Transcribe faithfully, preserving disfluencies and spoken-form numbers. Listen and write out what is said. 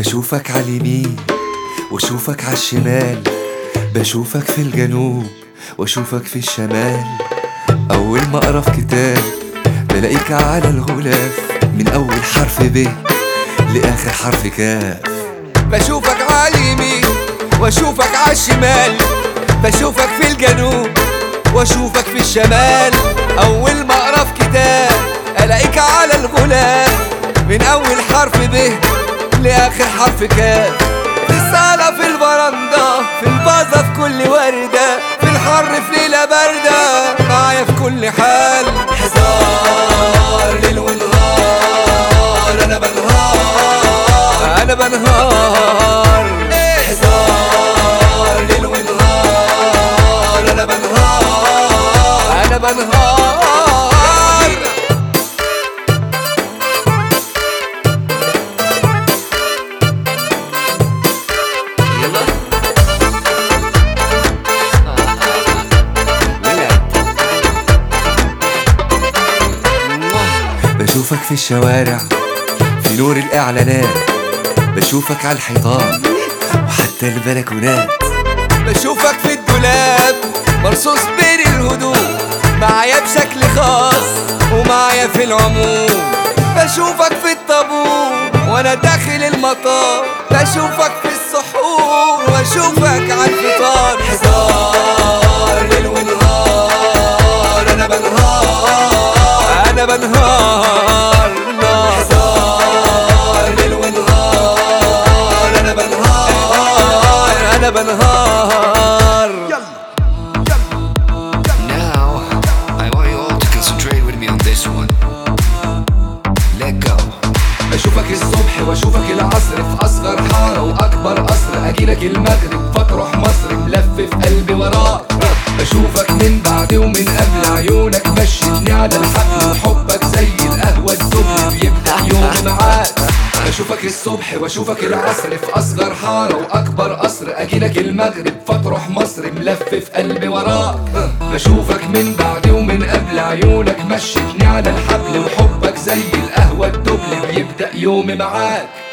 بشوفك عاليمين واشوفك عالشمال، بشوفك في الجنوب واشوفك في الشمال. اول ما اقرا في كتاب بلاقيك على الغلاف، من اول حرف ب لاخر حرف كاف. بشوفك عاليمين واشوفك عالشمال، بشوفك في الجنوب واشوفك في الشمال. اول ما اقرا في كتاب الاقيك على الغلاف، من اول حرف ب لاخر حرف كاف. في الصالة في البرندة في البازة في كل وردة، في الحر في ليلة باردة، معايا في كل حال. حصار ليل ونهار انا بنهار انا بنهار. حصار ليل ونهار انا بنهار انا بنهار. بشوفك في الشوارع في نور الإعلانات، بشوفك على الحيطان وحتى البلكونات. بشوفك في الدولاب مرصوص بين الهدوم، معايا بشكل خاص ومعايا في العموم. بشوفك في الطابور وانا داخل المطار، بشوفك في السحور واشوفك على الفطار. حصار ليل ونهار انا بنهار انا بنهار. حصار ليل ونهار انا بنهار انا بنهار. Now I want you all to concentrate with me on this one. Let go. بشوفك الصبح واشوفك العصر، في اصغر حارة واكبر قصر، اجيلك المغرب فتروح مصر، ملفف قلبي وراك. بشوفك من بعد ومن قبل، عيونك مشيتني على الحبل، وحبك زي القهوة الدبل بيبدأ يومي معاك. بشوفك الصبح واشوفك العصر، في اصغر حارة واكبر قصر، اجيلك المغرب فتروح مصر، ملفف قلبي وراك. بشوفك من بعد ومن قبل، عيونك مشيتني على الحبل، وحبك زي القهوة الدبل بيبدأ يومي معاك.